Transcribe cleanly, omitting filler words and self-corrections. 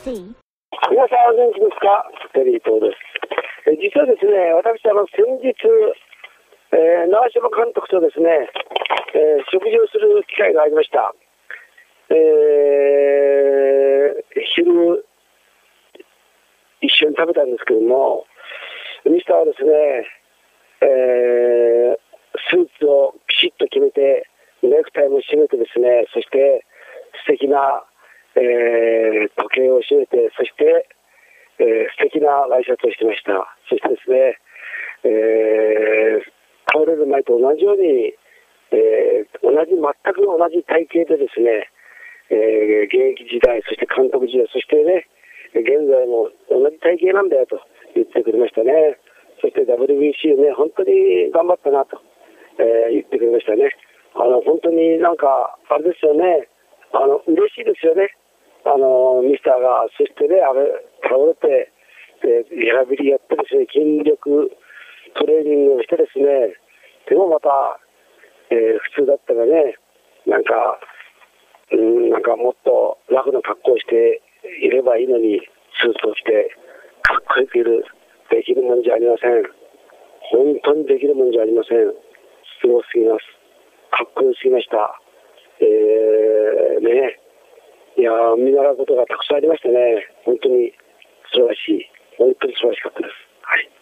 see? 皆さんお元気ですか？テリー東です。実はですね、私先日、長嶋監督とですね、食事をする機会がありました。昼一緒に食べたんですけども、ミスターはですね、スーツをピシッと決めて、ネクタイも締めてですね、そして素敵な、時計を締めて、そして、素敵なワイシャツをしてました。そしてですね、倒れる前と同じように、全く同じ体型でですね、現役時代、そして監督時代、そしてね、現在も同じ体型なんだよと言ってくれましたね。そして WBC ね、本当に頑張ったなと、言ってくれましたね。本当になんか、あれですよね、嬉しいですよね。ミスターが、そしてね、倒れて、リハビリやってですね、筋力トレーニングをしてですね、でもまた、普通だったらね、なんかもっとラフな格好をしていればいいのに、スーツを着て、かっこよくできるもんじゃありません。本当にできるもんじゃありません。すごすぎます。かっこよすぎました。ね。いやー、見習うことがたくさんありましたね。本当に素晴らしい。本当に素晴らしかったです。はい。